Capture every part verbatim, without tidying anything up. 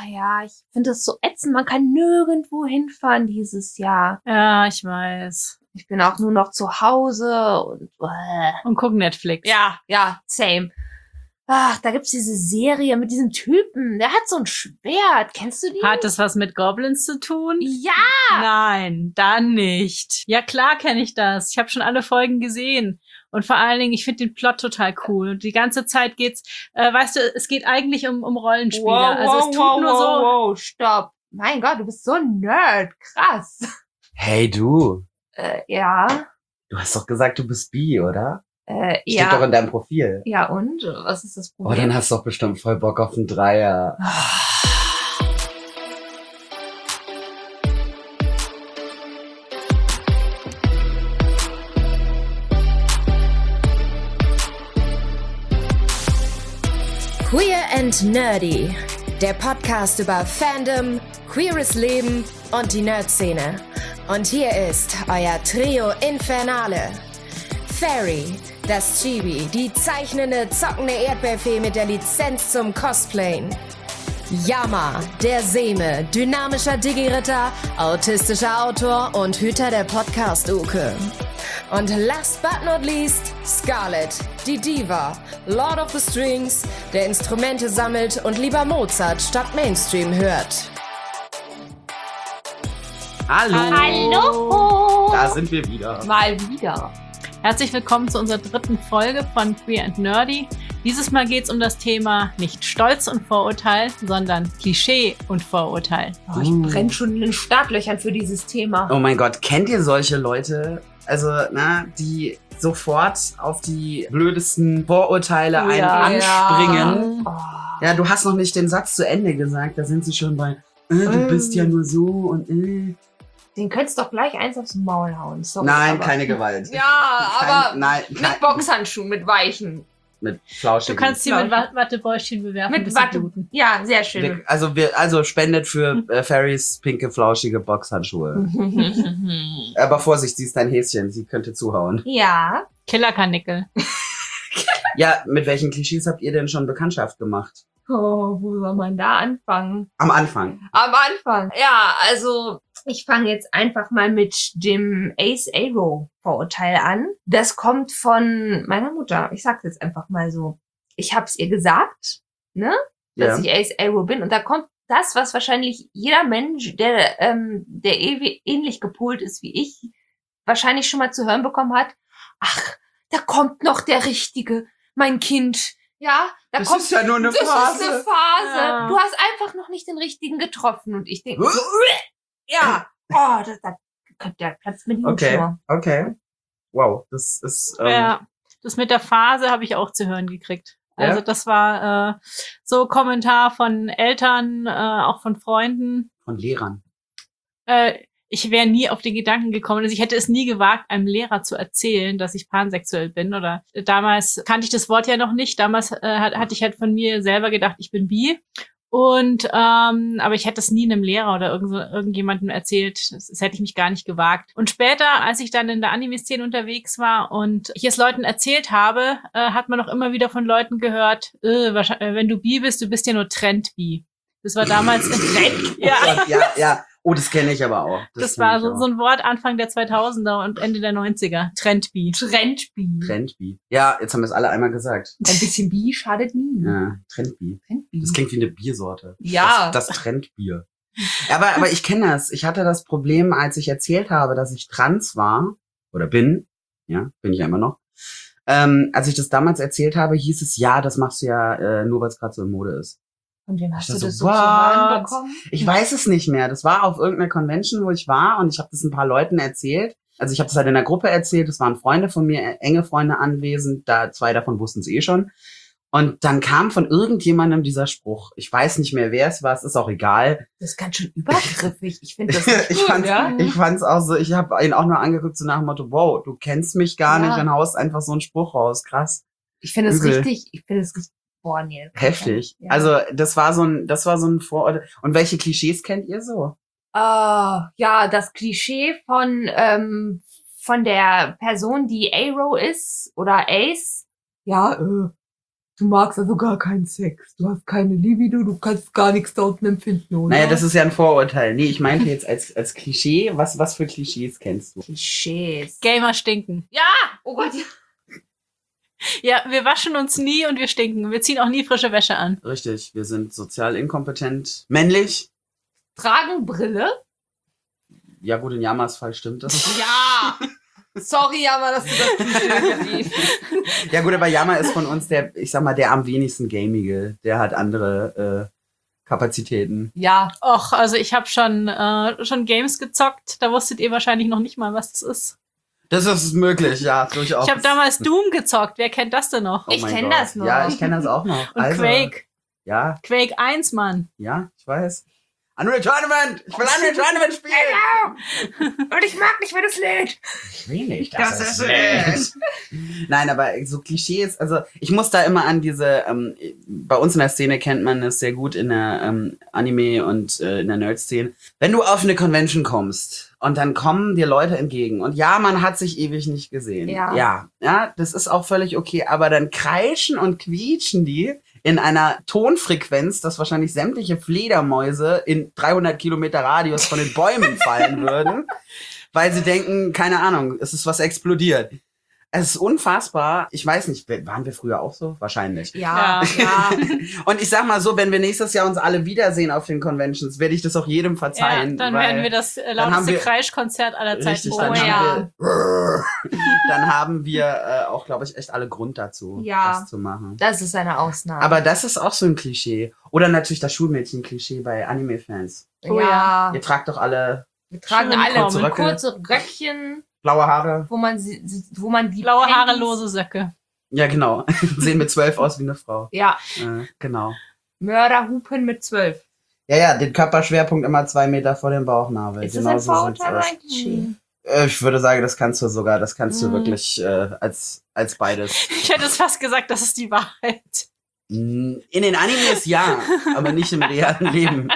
ja, ich finde das so ätzend. Man kann nirgendwo hinfahren dieses Jahr. Ja, ich weiß. Ich bin auch nur noch zu Hause und äh. Und guck Netflix. Ja, ja, same. Ach, da gibt's diese Serie mit diesem Typen. Der hat so ein Schwert. Kennst du die? Hat das was mit Goblins zu tun? Ja! Nein, dann nicht. Ja, klar kenne ich das. Ich habe schon alle Folgen gesehen. Und vor allen Dingen, ich finde den Plot total cool. Und die ganze Zeit geht's, äh, weißt du, es geht eigentlich um, um Rollenspiele. Wow, also es tut wow, nur wow, so. Wow, stopp. Mein Gott, du bist so ein Nerd. Krass. Hey, du. Äh, ja. Du hast doch gesagt, du bist bi, oder? Äh, Steht ja. doch in deinem Profil. Ja, und? Was ist das Oh, Problem? dann hast du doch bestimmt voll Bock auf einen Dreier. Queer and Nerdy, der Podcast über Fandom, queeres Leben und die Nerd-Szene. Und hier ist euer Trio Infernale. Fairy, das Chibi, die zeichnende, zockende Erdbeerfee mit der Lizenz zum Cosplayen. Yama, der Seme, dynamischer Digi-Ritter, autistischer Autor und Hüter der Podcast-Uke. Und last but not least, Scarlett, die Diva, Lord of the Strings, der Instrumente sammelt und lieber Mozart statt Mainstream hört. Hallo. Hallo! Da sind wir wieder. Mal wieder. Herzlich willkommen zu unserer dritten Folge von Queer and Nerdy. Dieses Mal geht's um das Thema nicht Stolz und Vorurteil, sondern Klischee und Vorurteil. Oh, ich brenne schon in den Startlöchern für dieses Thema. Oh mein Gott, kennt ihr solche Leute, also, na, die sofort auf die blödesten Vorurteile Oh einen ja. anspringen? Oh. Ja, du hast noch nicht den Satz zu Ende gesagt, da sind sie schon bei, äh, du Mm. bist ja nur so und äh. Den könntest du doch gleich eins aufs Maul hauen. Sorry, Nein, aber. keine Gewalt. Ja, Kein, aber nein, mit kein, Boxhandschuhen, mit weichen. mit Du flauschigen. kannst sie mit Wa- Wattebäuschen bewerfen, Mit bis sie Watte. bluten. Ja, sehr schön. Wir, also wir, also spendet für äh, Ferrys pinke, flauschige Boxhandschuhe. Aber Vorsicht, sie ist ein Häschen, sie könnte zuhauen. Ja. Killerkarnickel. Ja, mit welchen Klischees habt ihr denn schon Bekanntschaft gemacht? Oh, wo soll man da anfangen? Am Anfang. Am Anfang. Ja, also ich fange jetzt einfach mal mit dem Ace Arrow Vorurteil an. Das kommt von meiner Mutter. Ich sag's jetzt einfach mal so. Ich hab's ihr gesagt, ne, dass Ja. ich Ace Arrow bin. Und da kommt das, was wahrscheinlich jeder Mensch, der ähm, der eh- ähnlich gepolt ist wie ich, wahrscheinlich schon mal zu hören bekommen hat. Ach, da kommt noch der Richtige, mein Kind. Ja, da Das kommt ist ja nur eine das Phase. ist eine Phase. Ja. Du hast einfach noch nicht den richtigen getroffen. Und ich denke so, ja, oh, das, das könnte der Platz mit die Okay, Hutschnur. okay. Wow, das ist, ähm, Ja, das mit der Phase habe ich auch zu hören gekriegt. Ja? Also das war äh, so Kommentar von Eltern, äh, auch von Freunden. von Lehrern. Äh, ich wäre nie auf den Gedanken gekommen, also ich hätte es nie gewagt, einem Lehrer zu erzählen, dass ich pansexuell bin. Oder äh, damals kannte ich das Wort ja noch nicht. Damals äh, hat, hatte ich halt von mir selber gedacht, ich bin bi. Und ähm, aber ich hätte das nie einem Lehrer oder irgend so, irgendjemandem erzählt. Das, das hätte ich mich gar nicht gewagt. Und später, als ich dann in der Anime-Szene unterwegs war und ich es Leuten erzählt habe, äh, hat man auch immer wieder von Leuten gehört, äh, wahrscheinlich, äh, wenn du bi bist, du bist ja nur Trend-bi. Das war damals Trend. Ja. Oh Gott, ja, ja. Oh, das kenne ich aber auch. Das, kenn war ich so, auch. so ein Wort Anfang der zweitausender und Ende der neunziger. Trendbi. Trendbi. Trendbi. Ja, jetzt haben wir es alle einmal gesagt. Ein bisschen Bi schadet nie. Ja, Trendbi. Trendbi. Das klingt wie eine Biersorte. Ja. Das, das Trendbier. Aber, aber ich kenne das. Ich hatte das Problem, als ich erzählt habe, dass ich trans war oder bin. Ja, bin ich ja immer noch. Ähm, als ich das damals erzählt habe, hieß es, ja, das machst du ja äh, nur, weil es gerade so in Mode ist. Und wem hast Ich du dachte das so, so zu hören what? bekommen? Ich weiß es nicht mehr. Das war auf irgendeiner Convention, wo ich war und ich habe das ein paar Leuten erzählt. Also ich habe das halt in der Gruppe erzählt. Es waren Freunde von mir, enge Freunde anwesend. Da zwei davon wussten es eh schon. Und dann kam von irgendjemandem dieser Spruch. Ich weiß nicht mehr, wer es war. Es ist auch egal. Das ist ganz schön übergriffig. Ich finde das nicht ich gut, fand's, ja? ich fand's auch so. Ich habe ihn auch nur angeguckt so nach dem Motto: Wow, du kennst mich gar Ja. nicht und haust einfach so einen Spruch raus. Krass, Ich finde es Übel. richtig, ich finde es richtig, boah, nee. heftig. Ja. Also das war so ein, das war so ein Vorurteil. Und welche Klischees kennt ihr so? Ah, ja, das Klischee von, ähm, von der Person, die Arrow ist oder Ace. Ja, äh, Du magst also gar keinen Sex. Du hast keine Libido, du kannst gar nichts da unten empfinden, oder? Naja, das ist ja ein Vorurteil. Nee, ich meinte jetzt als, als Klischee. Was, was für Klischees kennst du? Klischees. Gamer stinken. Ja! Oh Gott, ja. Ja, wir waschen uns nie und wir stinken. Wir ziehen auch nie frische Wäsche an. Richtig, wir sind sozial inkompetent. Männlich? Tragen Brille? Ja gut, in Yamas Fall stimmt das. Ja! Sorry, Jammer, dass du das Klischee siehst. Ja gut, aber Yama ist von uns der, ich sag mal, der am wenigsten gamige. Der hat andere äh, Kapazitäten. Ja. Och, also ich habe schon, äh, schon Games gezockt. Da wusstet ihr wahrscheinlich noch nicht mal, was das ist. Das ist möglich, ja, durchaus. Ich habe damals Doom gezockt. Wer kennt das denn noch? Oh Ich mein kenn Gott. das noch. Ja, ich kenne das auch noch. Und also, Quake. Ja, Quake eins, Mann. ja, ich weiß. Unreal Tournament! Ich will Unreal Tournament spielen! Und ich mag nicht, wenn es lädt. Ich will nicht, dass es lädt. Nein, aber so Klischees, also ich muss da immer an diese, ähm, bei uns in der Szene kennt man das sehr gut in der ähm, Anime- und äh, in der Nerd-Szene. Wenn du auf eine Convention kommst und dann kommen dir Leute entgegen und ja, man hat sich ewig nicht gesehen. Ja. Ja, ja, das ist auch völlig okay, aber dann kreischen und quietschen die in einer Tonfrequenz, dass wahrscheinlich sämtliche Fledermäuse in dreihundert Kilometer Radius von den Bäumen fallen würden, weil sie denken, keine Ahnung, es ist was explodiert. Es ist unfassbar. Ich weiß nicht, waren wir früher auch so? Wahrscheinlich. Ja, ja. Und ich sag mal so, wenn wir nächstes Jahr uns alle wiedersehen auf den Conventions, werde ich das auch jedem Ja, verzeihen. dann weil werden wir das äh, dann haben lauteste wir- Kreischkonzert aller Zeiten. Richtig, Oh dann, ja. haben wir, dann haben wir äh, auch, glaube ich, echt alle Grund dazu, Ja. das zu machen. Das ist eine Ausnahme. Aber das ist auch so ein Klischee. Oder natürlich das Schulmädchen-Klischee bei Anime-Fans. Oh ja. Ihr tragt doch alle Wir tragen Schön alle kurze Röcke. kurze Röckchen, blaue Haare. wo man sie, wo man die Blaue Panties- Haare, lose Söcke. Ja, genau. Sehen mit zwölf aus wie eine Frau. Ja, Äh, genau. Mörderhupen mit zwölf. Ja, ja, den Körperschwerpunkt immer zwei Meter vor dem Bauchnabel. Ist das Genau ein so sieht's Vorurteil oder aus. ein Klischee? Äh, Ich würde sagen, das kannst du sogar, das kannst du Mhm. wirklich äh, als, als beides. Ich hätte es fast gesagt, das ist die Wahrheit. Mm, In den Animes ja, aber nicht im realen Leben.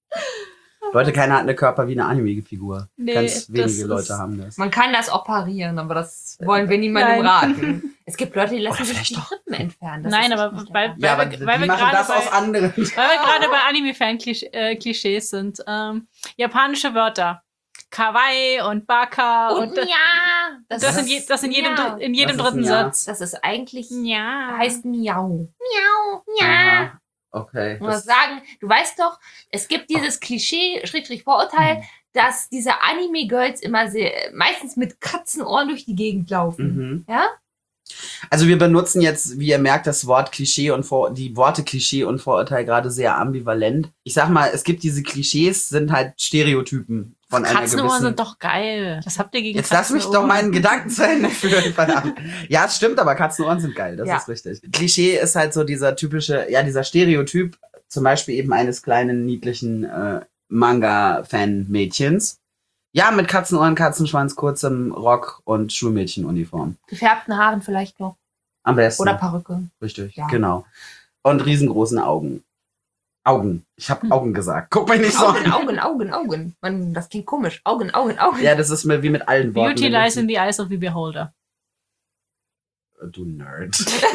Leute, keiner hat eine Körper wie eine Anime-Figur. Nee, Ganz das wenige ist- Leute haben das. Man kann das operieren, aber das wollen wir niemandem Nein. raten. Es gibt Leute, die lassen Oder sich vielleicht die doch. Rippen entfernen. Das Nein, ist aber nicht weil- der Fall. Ja, aber wir- die weil wir machen gerade das bei- aus anderen. Weil wir gerade bei Anime-Fan-Klischees sind. Ähm, japanische Wörter. Kawaii und Baka und, Und das, ja, das, das, ist, in, je, das in jedem, ja. dr- in jedem Das ist dritten ein Ja. Satz. das ist eigentlich, Ja. heißt Miau. Miau, ja. Aha. Okay. Ich muss Das, sagen, du weißt doch, es gibt dieses Klischee, Schrägstrich Vorurteil, dass diese Anime-Girls immer sehr, meistens mit Katzenohren durch die Gegend laufen. mhm. Ja? Also wir benutzen jetzt, wie ihr merkt, das Wort Klischee und Vor die Worte Klischee und Vorurteil gerade sehr ambivalent. Ich sag mal, es gibt diese Klischees, sind halt Stereotypen von einer Katzenohren gewissen... sind doch geil. Was habt ihr gegen Jetzt lass mich doch Katzenohren? meinen Gedanken zu Ende führen, verdammt. Ja, es stimmt, aber Katzenohren sind geil, das Ja. ist richtig. Klischee ist halt so dieser typische, ja, dieser Stereotyp, zum Beispiel eben eines kleinen, niedlichen äh, Manga-Fan-Mädchens. Ja, mit Katzenohren, Katzenschwanz, kurzem Rock und Schulmädchenuniform. Gefärbten Haaren vielleicht noch. Am besten. Oder Perücke. Richtig, Ja. genau. Und riesengroßen Augen. Augen. Ich habe Hm. Augen gesagt. Guck mich nicht so Augen, an. Augen, Augen, Augen. Man, das klingt komisch. Augen, Augen, Augen. Ja, das ist mir wie mit allen Worten. Beauty lies in the eyes of the beholder. Du Nerd.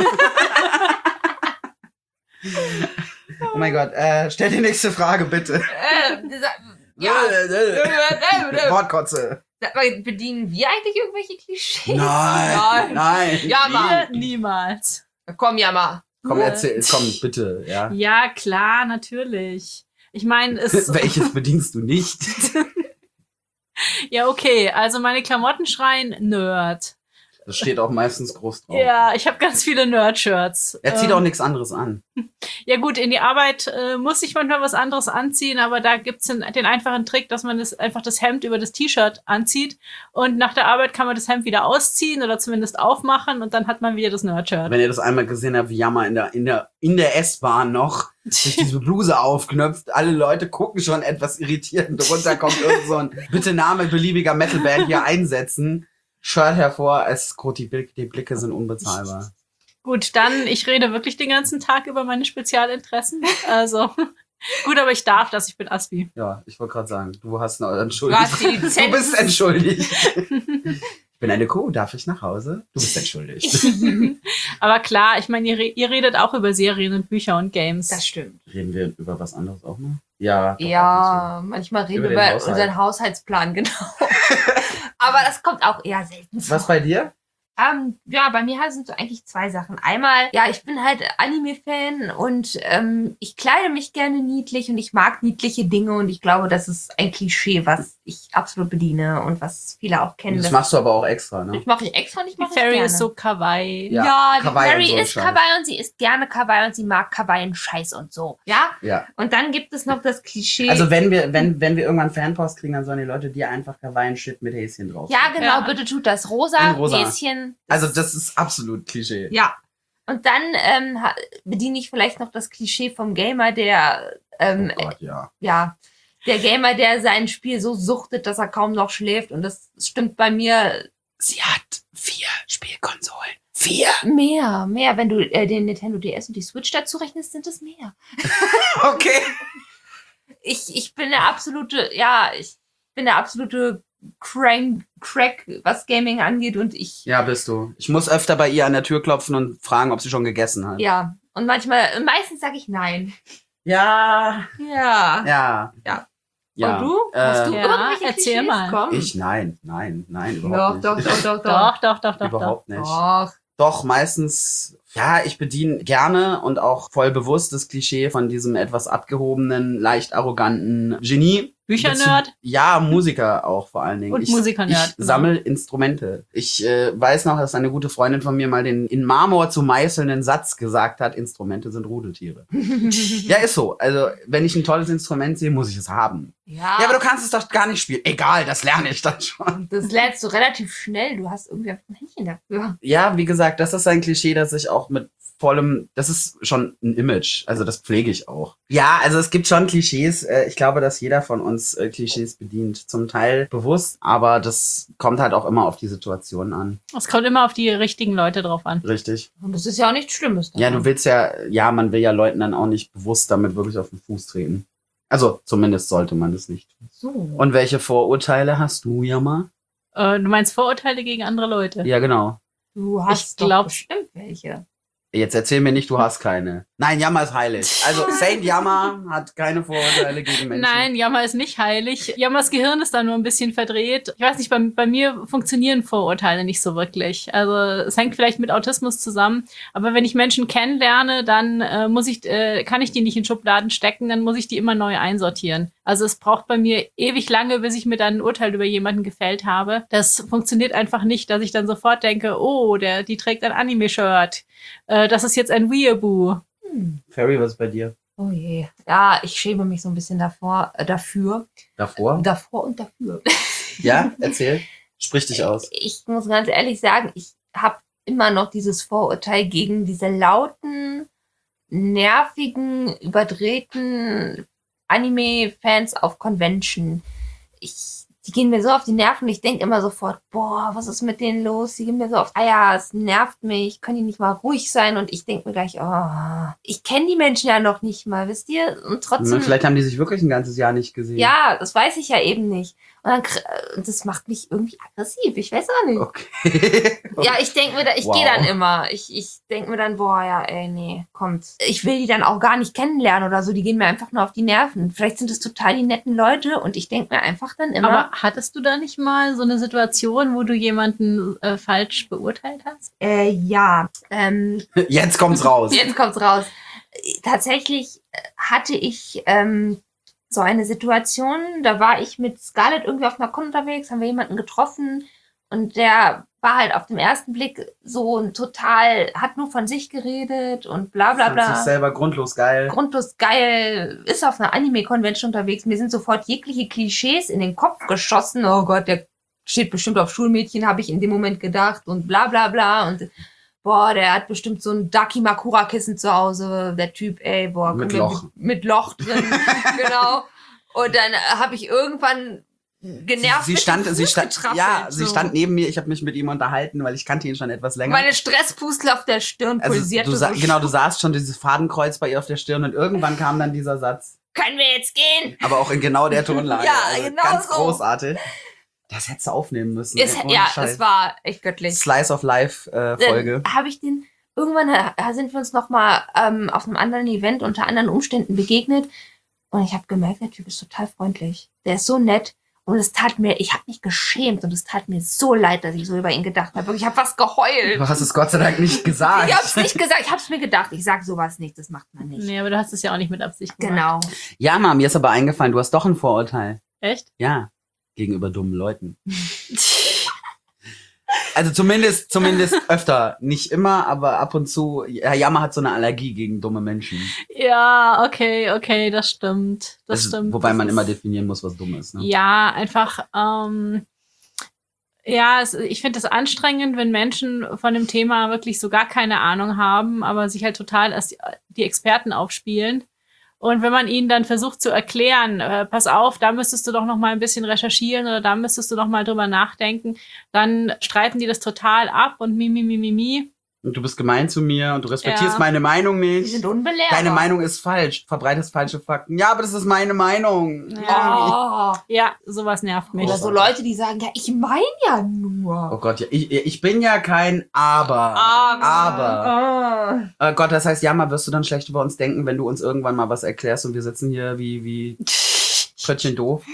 Oh mein Gott, äh, stell die nächste Frage, bitte. Äh, dieser, ja. Wortkotze. Sag mal, bedienen wir eigentlich irgendwelche Klischees? Nein, nein. Ja, Mann. Wir niemals. Komm, ja mal. Komm, erzähl, komm, bitte, ja. Ja, klar, natürlich. Ich meine, es. Welches bedienst du nicht? Ja, okay. Also meine Klamotten schreien Nerd. Das steht auch meistens groß drauf. Ja, ich habe ganz viele Nerd-Shirts. Er zieht Ähm, auch nichts anderes an. Ja gut, in die Arbeit äh, muss ich manchmal was anderes anziehen, aber da gibt's den, den einfachen Trick, dass man das einfach das Hemd über das T-Shirt anzieht und nach der Arbeit kann man das Hemd wieder ausziehen oder zumindest aufmachen und dann hat man wieder das Nerd-Shirt. Wenn ihr das einmal gesehen habt, wie Jammer in der, in der, in der S-Bahn noch sich diese Bluse aufknöpft, alle Leute gucken schon etwas irritiert und drunter kommt irgend so ein bitte Name beliebiger Metalband hier einsetzen. Shirt hervor, es die, Blick, die Blicke sind unbezahlbar. Gut, dann, ich rede wirklich den ganzen Tag über meine Spezialinteressen. Also, gut, aber ich darf das, ich bin Aspi. Ja, ich wollte gerade sagen, du hast eine Du Entschuldigung. hast die Lizenz. Du bist entschuldigt. Ich bin eine Kuh, darf ich nach Hause? Du bist entschuldigt. Aber klar, ich meine, ihr, re- ihr redet auch über Serien und Bücher und Games. Das stimmt. Reden wir über was anderes auch noch? Ja. doch, ab Ja, manchmal reden Über wir den über Haushalt. unseren Haushaltsplan, genau. Aber das kommt auch eher selten und zu. vor. Was bei dir? Ähm, ja, bei mir sind so eigentlich zwei Sachen. Einmal, ja, ich bin halt Anime-Fan und ähm, ich kleide mich gerne niedlich und ich mag niedliche Dinge und ich glaube, das ist ein Klischee, was ich absolut bediene und was viele auch kennen. Das machst du aber auch extra, ne? Das mache ich extra und ich Die mache es Fairy gerne. ist so kawaii. Ja, Ja, die Kawaii und Fairy so ein ist Scheiß. Kawaii und sie isst gerne Kawaii und sie mag Kawaii-Scheiß und so. Ja? Ja. Und dann gibt es noch das Klischee. Also wenn wir, wenn, wenn wir irgendwann Fanpost kriegen, dann sollen die Leute dir einfach Kawaii-Shit mit Häschen drauf. ja, genau, Ja. bitte tut das. Rosa, In rosa. Häschen. Also das ist absolut Klischee. Ja. Und dann ähm, ha- bediene ich vielleicht noch das Klischee vom Gamer, der ähm, Oh Gott, ja. ja, der Gamer, der sein Spiel so suchtet, dass er kaum noch schläft. Und das stimmt bei mir Sie hat vier Spielkonsolen. Vier? mehr, mehr. Wenn du äh, den Nintendo D S und die Switch dazu rechnest, sind es mehr. Okay. Ich, ich bin der absolute, ja, ich bin der absolute Crank, Crack, was Gaming angeht. Und ich, Ja, bist du. Ich muss öfter bei ihr an der Tür klopfen und fragen, ob sie schon gegessen hat. ja. Und manchmal, meistens sage ich nein. Ja. Ja. Ja. Ja. Ja. Und du? Hast du Äh, Ja, irgendwelche erzähl Klischees? mal. Komm. Ich? Nein, nein, nein, überhaupt Doch, nicht. doch, doch, doch, doch. Doch, doch, doch, doch, Überhaupt nicht. Doch. Doch, meistens, ja, ich bediene gerne und auch voll bewusst das Klischee von diesem etwas abgehobenen, leicht arroganten Genie. Büchernerd? Ja, Musiker auch vor allen Dingen. Und ich, Musikernerd, Ich genau. sammle Instrumente. Ich äh, weiß noch, dass eine gute Freundin von mir mal den in Marmor zu meißelnden Satz gesagt hat, Instrumente sind Rudeltiere. Ja, ist so. Also, wenn ich ein tolles Instrument sehe, muss ich es haben. Ja, Ja, aber du kannst es doch gar nicht spielen. Egal, das lerne ich dann schon. das lernst du relativ schnell. Du hast irgendwie ein Händchen dafür. Ja, wie gesagt, das ist ein Klischee, das ich auch mit vollem, das ist schon ein Image, also das pflege ich auch. Ja, also es gibt schon Klischees, äh, ich glaube, dass jeder von uns äh, Klischees bedient, zum Teil bewusst, aber das kommt halt auch immer auf die Situation an, Es kommt immer auf die richtigen Leute drauf an. richtig? Und das ist ja auch nichts Schlimmes. Ja, daran. du willst ja, ja, man will ja Leuten dann auch nicht bewusst damit wirklich auf den Fuß treten. Also zumindest sollte man das nicht. So. Und welche Vorurteile hast du, Jammer? Äh, du meinst Vorurteile gegen andere Leute? Ja, genau. Du hast Ich doch glaub- bestimmt welche. Jetzt erzähl mir nicht, du hast keine. Nein, Jammer ist heilig. Also Saint Jammer hat keine Vorurteile gegen Menschen. Nein, Jammer ist nicht heilig. Jammers Gehirn ist da nur ein bisschen verdreht. Ich weiß nicht, bei, bei mir funktionieren Vorurteile nicht so wirklich. Also es hängt vielleicht mit Autismus zusammen. Aber wenn ich Menschen kennenlerne, dann äh, muss ich, äh, kann ich die nicht in Schubladen stecken, dann muss ich die immer neu einsortieren. Also es braucht bei mir ewig lange, bis ich mir dann ein Urteil über jemanden gefällt habe. Das funktioniert einfach nicht, dass ich dann sofort denke, oh, der, die trägt ein Anime-Shirt. Äh, das ist jetzt ein Weeaboo. Hm. Ferry, was ist bei dir? Oh je. Ja, ich schäme mich so ein bisschen davor, äh, dafür. Davor? Davor und dafür. Ja, erzähl. Sprich dich aus. Ich muss ganz ehrlich sagen, ich habe immer noch dieses Vorurteil gegen diese lauten, nervigen, überdrehten Anime-Fans auf Convention. Ich, die gehen mir so auf die Nerven. Ich denke immer sofort, boah, was ist mit denen los? Die gehen mir so auf Eier, es nervt mich. Können die nicht mal ruhig sein? Und ich denke mir gleich, oh, ich kenne die Menschen ja noch nicht mal, wisst ihr? Und trotzdem... Vielleicht haben die sich wirklich ein ganzes Jahr nicht gesehen. Ja, das weiß ich ja eben nicht. Und dann, kr- und das macht mich irgendwie aggressiv. Ich weiß auch nicht. Okay. Ja, ich denke mir, da, ich Wow. gehe dann immer. Ich, ich denke mir dann, boah, ja, ey, nee, kommt. Ich will die dann auch gar nicht kennenlernen oder so. Die gehen mir einfach nur auf die Nerven. Vielleicht sind es total die netten Leute und ich denke mir einfach dann immer. Aber hattest du da nicht mal so eine Situation, wo du jemanden äh, falsch beurteilt hast? äh, ja, ähm, Jetzt kommt's raus. jetzt kommt's raus. Tatsächlich äh, hatte ich ähm, so eine Situation, da war ich mit Scarlett irgendwie auf einer Con unterwegs, haben wir jemanden getroffen und der war halt auf den ersten Blick so ein total, hat nur von sich geredet und bla bla Fand sich bla. selber grundlos geil. Grundlos geil, ist auf einer Anime-Convention unterwegs. Mir sind sofort jegliche Klischees in den Kopf geschossen. Oh Gott, der steht bestimmt auf Schulmädchen, habe ich in dem Moment gedacht und bla bla bla und boah, der hat bestimmt so ein Dakimakura-Kissen zu Hause, der Typ, ey, boah. Mit guck mal, Loch. Mit Loch drin, genau. Und dann äh, habe ich irgendwann genervt Sie mit stand, dem sie Fuß stand, getrappelt, ja, sie so. stand neben mir. Ich habe mich mit ihm unterhalten, weil ich kannte ihn schon etwas länger. Meine Stresspustel auf der Stirn also pulsierte du sa- so. genau, du sahst schon dieses Fadenkreuz bei ihr auf der Stirn und irgendwann kam dann dieser Satz. Können wir jetzt gehen? Aber auch in genau der Tonlage. Ja, also genau ganz so. großartig. Das hättest du aufnehmen müssen. Es, ey, ohne ja, Scheiß. es war echt göttlich. Slice of Life äh, Folge. Dann habe ich den, irgendwann äh, sind wir uns nochmal ähm, auf einem anderen Event unter anderen Umständen begegnet und ich habe gemerkt, der Typ ist total freundlich. Der ist so nett und es tat mir, ich habe mich geschämt und es tat mir so leid, dass ich so über ihn gedacht habe. Ich habe fast geheult. Du hast es Gott sei Dank nicht gesagt. Ich habe es nicht gesagt, ich habe es mir gedacht. Ich sage sowas nicht, das macht man nicht. Nee, aber du hast es ja auch nicht mit Absicht gemacht. Genau. Ja, Mom, mir ist aber eingefallen, du hast doch ein Vorurteil. Echt? Ja, gegenüber dummen Leuten. Also zumindest, zumindest öfter. Nicht immer, aber ab und zu. Ja, Jama hat so eine Allergie gegen dumme Menschen. Ja, okay, okay, das stimmt. Das, Das ist, stimmt. wobei das man ist, immer definieren muss, was dumm ist. Ne? Ja, einfach, ähm, ja, es, ich finde es anstrengend, wenn Menschen von dem Thema wirklich so gar keine Ahnung haben, aber sich halt total als die, die Experten aufspielen. Und wenn man ihnen dann versucht zu erklären, äh, pass auf, da müsstest du doch noch mal ein bisschen recherchieren oder da müsstest du noch mal drüber nachdenken, dann streiten die das total ab und mi, mi, mi, mi, mi. Und du bist gemein zu mir und du respektierst Ja. meine Meinung Die nicht. sind unbelehrbar. Deine Meinung ist falsch. Verbreitest falsche Fakten. Ja, aber das ist meine Meinung. Ja. Oh. Ja, sowas nervt mich. Oder so Leute, die sagen, ja, ich meine ja nur. Oh Gott, ja, ich, ich bin ja kein Aber. Aber. Aber. Ah. Äh Gott, das heißt, Jama, wirst du dann schlecht über uns denken, wenn du uns irgendwann mal was erklärst und wir sitzen hier wie, wie Tröttchen doof?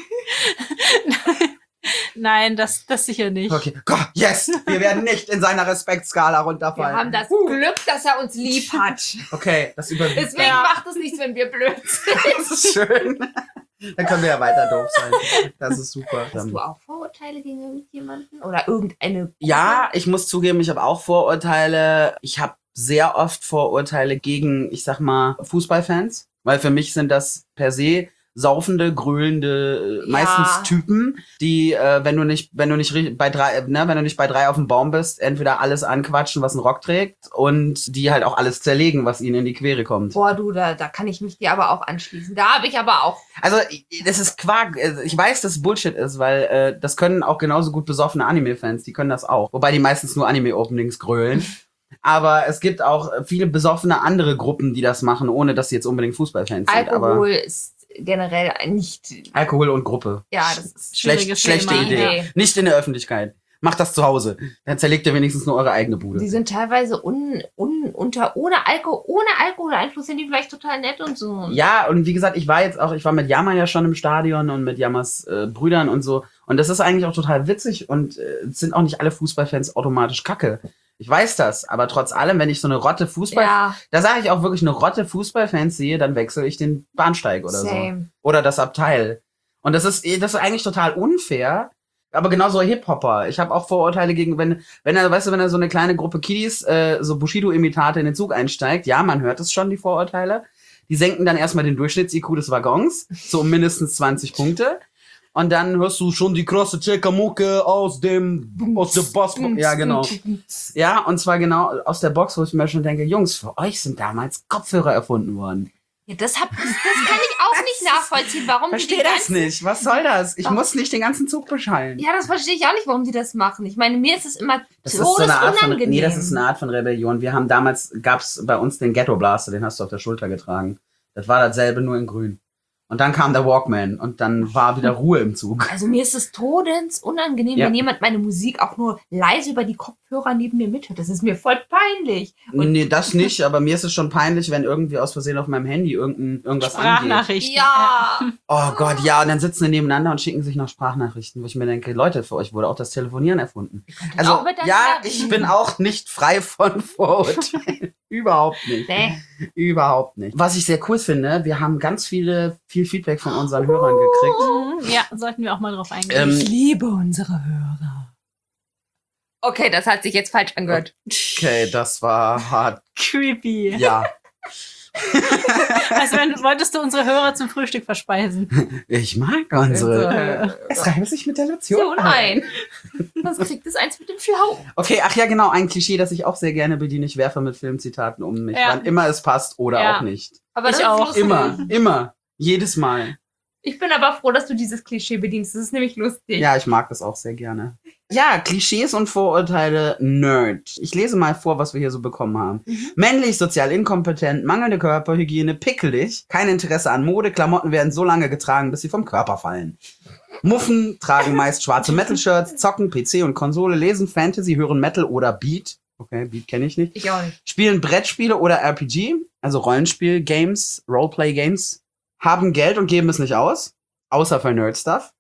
Nein, das, das sicher nicht. Okay, Gott, yes! Wir werden nicht in seiner Respektskala Wir runterfallen. haben das Glück, dass er uns lieb hat. Okay, das überwiegt. Deswegen Ja. macht es nichts, wenn wir blöd sind. Das ist schön. Dann können wir ja weiter doof sein. Das ist super. Hast du auch Vorurteile gegen irgendjemanden? Oder irgendeine Gruppe? Ja, ich muss zugeben, ich habe auch Vorurteile. Ich habe sehr oft Vorurteile gegen, ich sag mal, Fußballfans. Weil für mich sind das per se saufende, gröhlende, äh, Ja. meistens Typen, die, äh, wenn du nicht, wenn du nicht ri- bei drei, äh, ne, wenn du nicht bei drei auf dem Baum bist, entweder alles anquatschen, was ein Rock trägt, und die halt auch alles zerlegen, was ihnen in die Quere kommt. Boah, du, da, da kann ich mich dir aber auch anschließen. Da habe ich aber auch. Also, i- das ist Quark. Also, ich weiß, dass es Bullshit ist, weil äh, das können auch genauso gut besoffene Anime-Fans, die können das auch. Wobei die meistens nur Anime-Openings grölen. Aber es gibt auch viele besoffene andere Gruppen, die das machen, ohne dass sie jetzt unbedingt Fußballfans sind. Aber Alkohol ist generell nicht. Alkohol und Gruppe. Ja, das ist Schlecht, Schwieriges schlechte Thema. Idee. Nee. Nicht in der Öffentlichkeit. Macht das zu Hause. Dann zerlegt ihr wenigstens nur eure eigene Bude. Die sind teilweise un, un, unter, ohne Alkohol, ohne Alkoholeinfluss sind die vielleicht total nett und so. Ja, und wie gesagt, ich war jetzt auch, ich war mit Yama ja schon im Stadion und mit Yamas äh, Brüdern und so. Und das ist eigentlich auch total witzig und äh, es sind auch nicht alle Fußballfans automatisch kacke. Ich weiß das, aber trotz allem, wenn ich so eine Rotte Fußball, Ja, da sage ich auch wirklich eine Rotte Fußballfans sehe, dann wechsle ich den Bahnsteig oder so. same. Oder das Abteil. Und das ist, das ist eigentlich total unfair. Aber genauso Hip-Hopper. Ich habe auch Vorurteile gegen, wenn, wenn er, weißt du, wenn er so eine kleine Gruppe Kiddies, äh, so Bushido-Imitate in den Zug einsteigt, ja, man hört es schon, die Vorurteile. Die senken dann erstmal den Durchschnitts-I Q des Waggons, so um mindestens zwanzig Punkte. Und dann hörst du schon die krasse Checker-Mucke aus dem, aus der Box. Ja, genau. Ja, und zwar genau aus der Box, wo ich mir schon denke, Jungs, für euch sind damals Kopfhörer erfunden worden. Ja, das, hab, das kann ich auch nicht nachvollziehen, warum die Verstehe die das ganzen- nicht. Was soll das? Ich Doch. muss nicht den ganzen Zug beschallen. Ja, das verstehe ich auch nicht, warum die das machen. Ich meine, mir ist es immer Das ist so eine Art von, todesunangenehm. nee, das ist eine Art von Rebellion. Wir haben damals, gab's bei uns den Ghetto Blaster, den hast du auf der Schulter getragen. Das war dasselbe, nur in grün. Und dann kam der Walkman und dann war wieder Ruhe im Zug. Also mir ist es todesunangenehm, Ja. wenn jemand meine Musik auch nur leise über die Kopfhörer neben mir mithört. Das ist mir voll peinlich. Und Nee, das nicht, aber mir ist es schon peinlich, wenn irgendwie aus Versehen auf meinem Handy irgendein, irgendwas angeht. Sprachnachrichten. ja, Oh Gott, ja, und dann sitzen sie nebeneinander und schicken sich noch Sprachnachrichten, wo ich mir denke, Leute, für euch wurde auch das Telefonieren erfunden. Also, auch miteinander ja, reden. ich bin auch nicht frei von Vorurteilen. Überhaupt nicht. nee. Überhaupt nicht. Was ich sehr cool finde, wir haben ganz viele, viel Feedback von unseren Hörern gekriegt. Mhm, ja, sollten wir auch mal drauf eingehen. Ähm, liebe unsere Hörer. Okay, das hat sich jetzt falsch angehört. Okay, das war hart. Creepy. Ja, Also wenn, wolltest du unsere Hörer zum Frühstück verspeisen? ich mag unsere. Äh, Es reimt sich mit der Lotion. so nein. Sonst kriegt es eins mit dem Schlau. Okay, ach ja, genau, ein Klischee, das ich auch sehr gerne bediene. Ich werfe mit Filmzitaten um mich, Ja. wann immer es passt oder Ja. auch nicht. Aber Ich das ist auch. lustig. Immer, immer, jedes Mal. Ich bin aber froh, dass du dieses Klischee bedienst. Das ist nämlich lustig. Ja, ich mag das auch sehr gerne. Ja, Klischees und Vorurteile, Nerd. Ich lese mal vor, was wir hier so bekommen haben. Mhm. Männlich, sozial inkompetent, mangelnde Körperhygiene, pickelig, kein Interesse an Mode, Klamotten werden so lange getragen, bis sie vom Körper fallen. Muffen tragen meist schwarze Metal-Shirts, zocken P C und Konsole, lesen Fantasy, hören Metal oder Beat. Okay, Beat kenne ich nicht. Ich auch nicht. Spielen Brettspiele oder R P G, also Rollenspiel-Games, Roleplay-Games, haben Geld und geben es nicht aus, außer für Nerd-Stuff.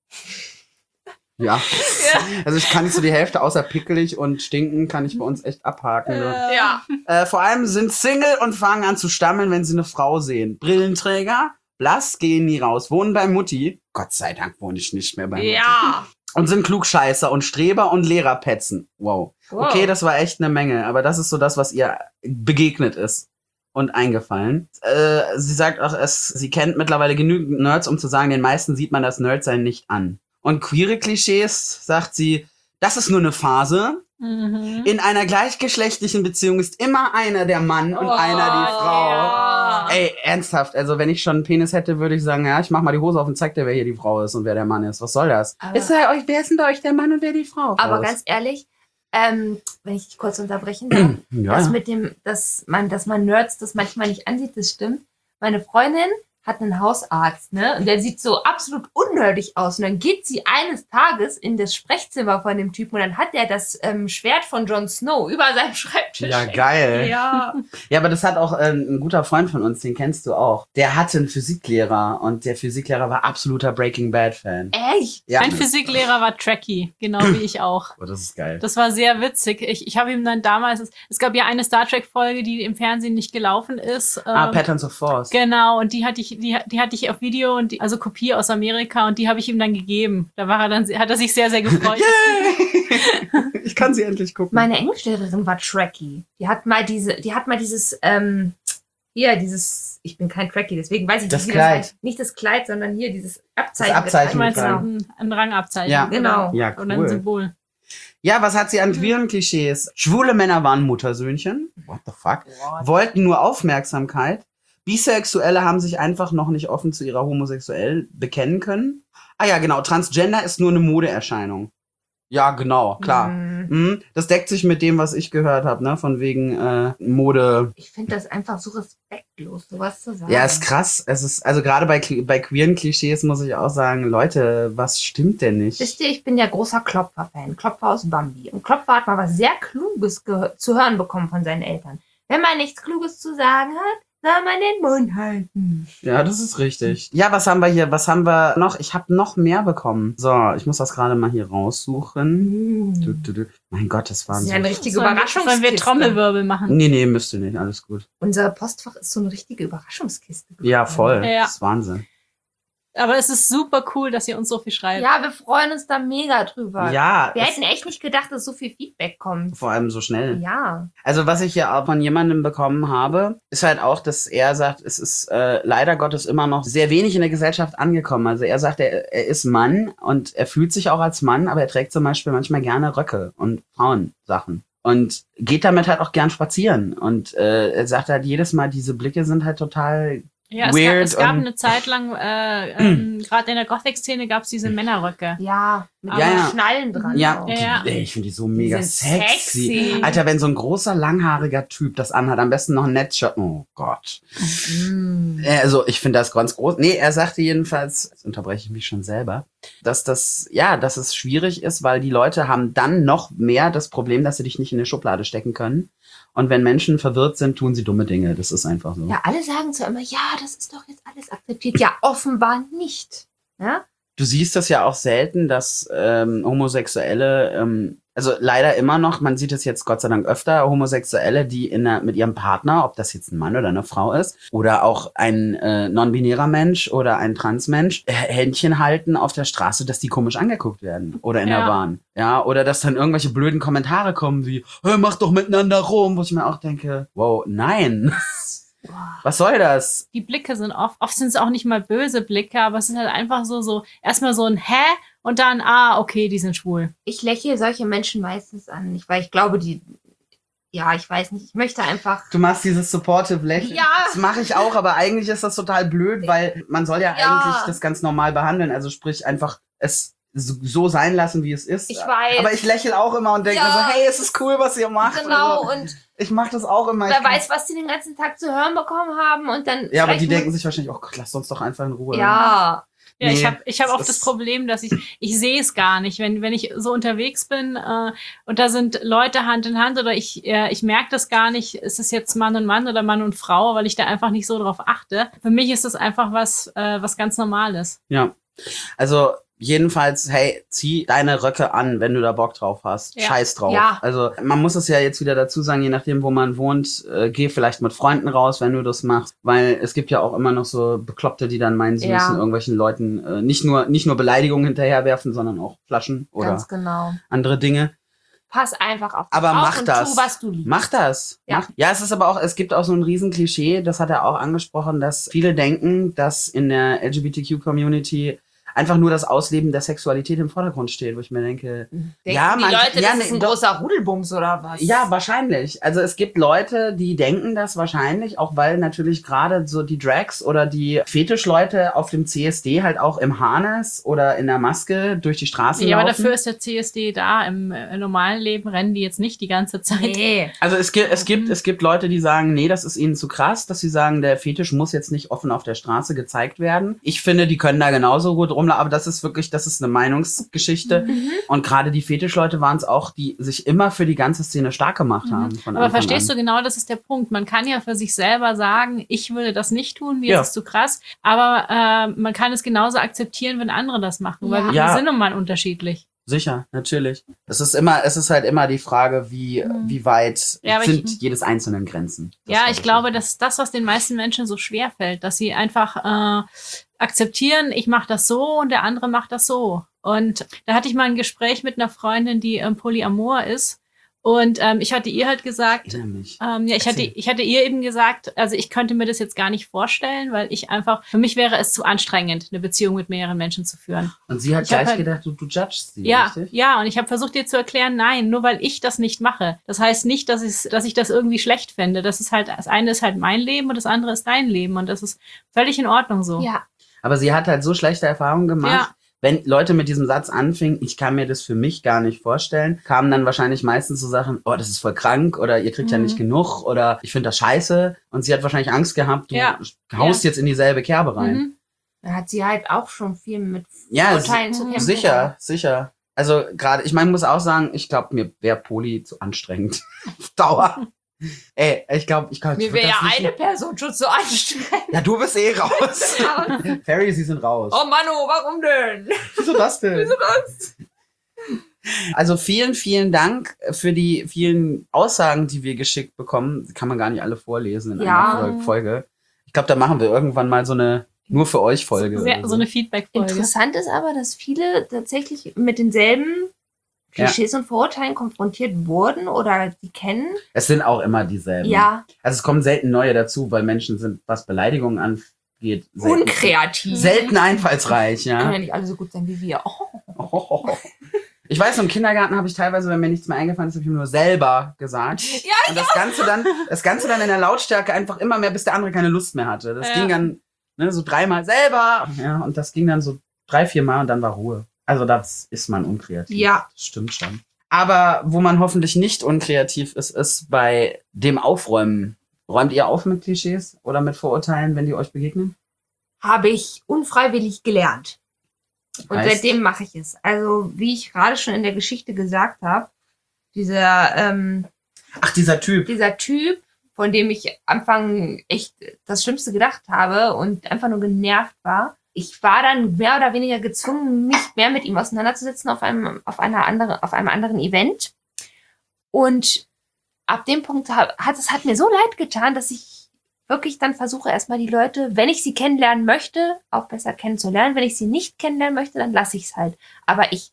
Ja. Ja. Also ich kann nicht so die Hälfte, außer pickelig und stinken, kann ich bei uns echt abhaken. Ne? Ja. Äh, vor allem sind Single und fangen an zu stammeln, wenn sie eine Frau sehen. Brillenträger, blass, gehen nie raus, wohnen bei Mutti. Gott sei Dank wohne ich nicht mehr bei Mutti. Ja. Und sind Klugscheißer und Streber und Lehrerpetzen. Wow. Wow. Okay, das war echt eine Menge, aber das ist so das, was ihr begegnet ist und eingefallen. Äh, sie sagt auch, es, sie kennt mittlerweile genügend Nerds, um zu sagen, den meisten sieht man das Nerdsein nicht an. Und queere Klischees, sagt sie, das ist nur eine Phase. Mhm. In einer gleichgeschlechtlichen Beziehung ist immer einer der Mann und Oh, einer die Frau. ja. Ey, ernsthaft, also wenn ich schon einen Penis hätte, würde ich sagen, ja, ich mach mal die Hose auf und zeig dir, wer hier die Frau ist und wer der Mann ist. Was soll das? Aber- Ist bei euch, wer ist denn bei euch der Mann und wer die Frau? Aber Raus. ganz ehrlich, ähm, wenn ich dich kurz unterbrechen darf, ja, das ja. mit dem, dass man, dass man Nerds das manchmal nicht ansieht, das stimmt. Meine Freundin hat einen Hausarzt, ne? Und der sieht so absolut unnerdig aus. Und dann geht sie eines Tages in das Sprechzimmer von dem Typen und dann hat er das ähm, Schwert von Jon Snow über seinem Schreibtisch. Ja, geil. Ja. Ja, aber das hat auch äh, ein guter Freund von uns, den kennst du auch. Der hatte einen Physiklehrer und der Physiklehrer war absoluter Breaking Bad Fan. Echt? Ja. Mein Physiklehrer war Trekkie, genau wie ich auch. Oh, das ist geil. Das war sehr witzig. Ich, ich habe ihm dann damals, es, es gab ja eine Star Trek-Folge, die im Fernsehen nicht gelaufen ist. ah, ähm, Patterns of Force. Genau, und die hatte ich, die, die hatte ich auf Video und die, also Kopie aus Amerika und die habe ich ihm dann gegeben. Da war er dann, hat er sich sehr, sehr gefreut. Ich kann sie endlich gucken. Meine Englischlehrerin war Trekkie. Die hat mal diese, die hat mal dieses, ähm, hier, dieses, ich bin kein Trekkie, deswegen weiß ich Das nicht, wie Kleid. das heißt. Nicht das Kleid, sondern hier dieses Abzeichen. Das Abzeichen. Du meinst genau. ein, ein Rangabzeichen. Ja. Genau. Ja, Oder ein cool. Symbol. Ja, was hat sie an queeren Klischees? Schwule Männer waren Muttersöhnchen. What the fuck? Wollten nur Aufmerksamkeit. Bisexuelle haben sich einfach noch nicht offen zu ihrer homosexuell bekennen können. Ah ja, genau. Transgender ist nur eine Modeerscheinung. Ja, genau, klar. Mhm. Mhm. Das deckt sich mit dem, was ich gehört habe, ne? Von wegen äh, Mode. Ich finde das einfach so respektlos, sowas zu sagen. Ja, ist krass. Es ist, also gerade bei, Kli- bei queeren Klischees muss ich auch sagen, Leute, was stimmt denn nicht? Wisst ihr, ich bin ja großer Klopfer-Fan. Klopfer aus Bambi. Und Klopfer hat mal was sehr Kluges ge- zu hören bekommen von seinen Eltern. Wenn man nichts Kluges zu sagen hat, soll man den Mund halten. Ja, das ist richtig. Ja, was haben wir hier? Was haben wir noch? Ich habe noch mehr bekommen. So, ich muss das gerade mal hier raussuchen. Du, du, du. Mein Gott, das Das waren ist so... ja eine richtige Sollen wir, Überraschungskiste. sollen wir Trommelwirbel machen? Nee, nee, müsste nicht. Alles gut. Unser Postfach ist so eine richtige Überraschungskiste. Ja, voll. Ja. Das ist Wahnsinn. Aber es ist super cool, dass ihr uns so viel schreibt. Ja, wir freuen uns da mega drüber. Ja, Wir es, hätten echt nicht gedacht, dass so viel Feedback kommt. vor allem so schnell. Ja. Also was ich hier auch von jemandem bekommen habe, ist halt auch, dass er sagt, es ist äh, leider Gottes immer noch sehr wenig in der Gesellschaft angekommen. Also er sagt, er, er ist Mann und er fühlt sich auch als Mann, aber er trägt zum Beispiel manchmal gerne Röcke und Frauensachen. Und geht damit halt auch gern spazieren. Und äh, er sagt halt jedes Mal, diese Blicke sind halt total... Ja, es Weird gab, es gab und- eine Zeit lang, äh, ähm, gerade in der Gothic-Szene gab es diese Männerröcke. Ja, mit Ja, den ja. Schnallen dran. Ja, auch. die, Ja. ey, ich finde die so mega sind sexy. sexy. Alter, wenn so ein großer, langhaariger Typ das anhat, am besten noch ein Netzshirt. Oh Gott. Mm. Äh, Also, ich finde das ganz groß. Nee, er sagte jedenfalls, jetzt unterbreche ich mich schon selber, dass das, ja, dass es schwierig ist, weil die Leute haben dann noch mehr das Problem, dass sie dich nicht in eine Schublade stecken können. Und wenn Menschen verwirrt sind, tun sie dumme Dinge. Das ist einfach so. Ja, alle sagen zwar immer, ja, das ist doch jetzt alles akzeptiert. Ja, offenbar nicht. Ja? Du siehst das ja auch selten, dass ähm, Homosexuelle, ähm, also leider immer noch, man sieht es jetzt Gott sei Dank öfter, Homosexuelle, die in der, mit ihrem Partner, ob das jetzt ein Mann oder eine Frau ist, oder auch ein äh, non-binärer Mensch oder ein Transmensch, äh, Händchen halten auf der Straße, dass die komisch angeguckt werden oder in Ja. der Bahn. Ja, oder dass dann irgendwelche blöden Kommentare kommen wie, hey, mach doch miteinander rum, wo ich mir auch denke, wow, nein. Was soll das? Die Blicke sind oft, oft sind es auch nicht mal böse Blicke, aber es sind halt einfach so, so, erstmal so ein Hä? Und dann, ah, okay, die sind schwul. Ich lächle solche Menschen meistens an. Nicht, weil ich glaube, die, ja, ich weiß nicht, ich möchte einfach, Du machst dieses supportive Lächeln. Ja. Das mache ich auch, aber eigentlich ist das total blöd, weil man soll ja, Ja. eigentlich das ganz normal behandeln. Also sprich einfach es so, so sein lassen, wie es ist. ich weiß. Aber ich lächle auch immer und denke Ja. mir so, hey, es ist cool, was ihr macht. Genau, Also, und ich mache das auch immer. wer Ich kann- weiß, was die den ganzen Tag zu hören bekommen haben und dann. Ja, aber die vielleicht denken nur- sich wahrscheinlich, oh Gott, lasst uns doch einfach in Ruhe. Ja, Ja, Nee, ich habe ich hab das oft das ist- Problem, dass ich ich sehe es gar nicht, wenn wenn ich so unterwegs bin äh, und da sind Leute Hand in Hand oder ich äh, ich merke das gar nicht, ist es jetzt Mann und Mann oder Mann und Frau, weil ich da einfach nicht so drauf achte. Für mich ist das einfach was äh, was ganz Normales. Ja. Also jedenfalls, hey, zieh deine Röcke an, wenn du da Bock drauf hast. Ja. Scheiß drauf. Ja. Also man muss es ja jetzt wieder dazu sagen, je nachdem, wo man wohnt, äh, geh vielleicht mit Freunden raus, wenn du das machst. Weil es gibt ja auch immer noch so Bekloppte, die dann meinen, sie Ja. müssen irgendwelchen Leuten äh, nicht nur nicht nur Beleidigungen hinterherwerfen, sondern auch Flaschen oder Ganz genau. andere Dinge. Pass einfach auf dich Aber auf mach und das. tu, was du liebst. Mach das. Ja. Mach. Ja, es ist aber auch, es gibt auch so ein riesen Klischee, das hat er auch angesprochen, dass viele denken, dass in der L G B T Q-Community einfach nur das Ausleben der Sexualität im Vordergrund steht, wo ich mir denke, Denken Ja, die man- Leute, ja, das ne, ist ein doch. großer Rudelbums oder was? ja, wahrscheinlich. Also es gibt Leute, die denken das wahrscheinlich, auch weil natürlich gerade so die Drags oder die Fetischleute auf dem C S D halt auch im Harness oder in der Maske durch die Straßen Ja, aber laufen. dafür ist der C S D da. Im äh, normalen Leben rennen die jetzt nicht die ganze Zeit. Nee. Also es gibt, es gibt, es gibt Leute, die sagen, nee, das ist ihnen zu krass, dass sie sagen, der Fetisch muss jetzt nicht offen auf der Straße gezeigt werden. Ich finde, die können da genauso gut rumlaufen, aber das ist wirklich, das ist eine Meinungsgeschichte. Mhm. Und gerade die Fetischleute waren es auch, die sich immer für die ganze Szene stark gemacht haben. Von Aber Anfang verstehst an. du genau, das ist der Punkt. Man kann ja für sich selber sagen, ich würde das nicht tun, mir Ja. ist es zu krass. Aber äh, man kann es genauso akzeptieren, wenn andere das machen, weil Ja. wir Ja. sind nun mal unterschiedlich. Sicher, natürlich. Es ist immer, es ist halt immer die Frage, wie, Mhm. wie weit Ja, aber sind ich- jedes einzelnen Grenzen. Das Ja, glaub ich glaube, nicht. das ist das, was den meisten Menschen so schwer fällt, dass sie einfach äh, akzeptieren, ich mache das so und der andere macht das so. Und da hatte ich mal ein Gespräch mit einer Freundin, die ähm, Polyamor ist. Und ähm, ich hatte ihr halt gesagt, Ich erinnere mich. Ähm, ja, ich hatte, Erzähl. ich hatte ihr eben gesagt, also ich könnte mir das jetzt gar nicht vorstellen, weil ich einfach, für mich wäre es zu anstrengend, eine Beziehung mit mehreren Menschen zu führen. Und sie hat ich hab gleich halt- gedacht, du, du judgst sie, Ja, richtig? ja, und ich habe versucht ihr zu erklären, nein, nur weil ich das nicht mache. Das heißt nicht, dass ich, dass ich das irgendwie schlecht fände. Das ist halt, das eine ist halt mein Leben und das andere ist dein Leben und das ist völlig in Ordnung so. Ja. Aber sie hat halt so schlechte Erfahrungen gemacht. Ja. Wenn Leute mit diesem Satz anfingen, ich kann mir das für mich gar nicht vorstellen, kamen dann wahrscheinlich meistens so Sachen, oh, das ist voll krank oder ihr kriegt ja Mhm. nicht genug oder ich finde das scheiße. Und sie hat wahrscheinlich Angst gehabt, du Ja. haust jetzt in dieselbe Kerbe rein. Mhm. Da hat sie halt auch schon viel mit Ja, Urteilen zu si- kämpfen. Sicher, sicher. Also gerade, ich meine, muss auch sagen, ich glaube, mir wäre Poli zu anstrengend. Auf Dauer. Ey, ich glaube, ich kann Mir wäre ja eine Person schon zu anstrengend. Ja, du bist eh raus. Ferry, sie sind raus. Oh Manu, warum denn? Wieso das denn? Wieso das? Also vielen, vielen Dank für die vielen Aussagen, die wir geschickt bekommen. Kann man gar nicht alle vorlesen in Ja. einer Folge. Ich glaube, da machen wir irgendwann mal so eine nur für euch Folge. Sehr, oder so eine Feedback-Folge. Interessant ist aber, dass viele tatsächlich mit denselben Klischees und Vorurteilen konfrontiert wurden oder die kennen. Es sind auch immer dieselben. Ja, Also es kommen selten neue dazu, weil Menschen sind, was Beleidigungen angeht, selten, unkreativ. selten einfallsreich, Können ja. ja nicht alle so gut sein wie wir. Oh. Ich weiß, im Kindergarten habe ich teilweise, wenn mir nichts mehr eingefallen ist, habe ich mir nur selber gesagt. Ja, Und das Ganze dann, das Ganze dann in der Lautstärke einfach immer mehr, bis der andere keine Lust mehr hatte. Das Ja. ging dann ne, so dreimal selber. Ja, und das ging dann so drei, vier Mal und dann war Ruhe. Also das ist man unkreativ. Ja. Das stimmt schon. Aber wo man hoffentlich nicht unkreativ ist, ist bei dem Aufräumen. Räumt ihr auf mit Klischees oder mit Vorurteilen, wenn die euch begegnen? Habe ich unfreiwillig gelernt. Und Heißt? seitdem mache ich es. Also, wie ich gerade schon in der Geschichte gesagt habe, dieser, ähm, Ach, dieser Typ. dieser Typ, von dem ich am Anfang echt das Schlimmste gedacht habe und einfach nur genervt war. Ich war dann mehr oder weniger gezwungen, mich mehr mit ihm auseinanderzusetzen auf einem, auf einer anderen, auf einem anderen Event. Und ab dem Punkt hat, hat es hat mir so leid getan, dass ich wirklich dann versuche, erstmal die Leute, wenn ich sie kennenlernen möchte, auch besser kennenzulernen. Wenn ich sie nicht kennenlernen möchte, dann lasse ich es halt. Aber ich,